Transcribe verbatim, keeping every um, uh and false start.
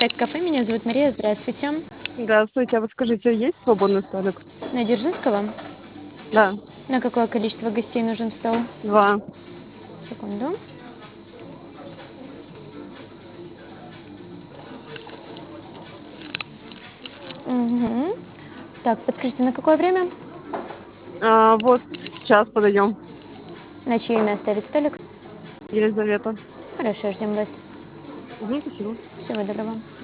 пять кафе. Меня зовут Мария. Здравствуйте. Здравствуйте. А вот скажите, есть свободный столик? На Дзержинского? Да, На какое количество гостей нужен стол? два. Секунду. Мгм. Так, подскажите, на какое время? А, вот, сейчас подойдем. На чье имя оставить столик? Елизавета. Хорошо, ждем вас. Угу, спасибо. Всего доброго.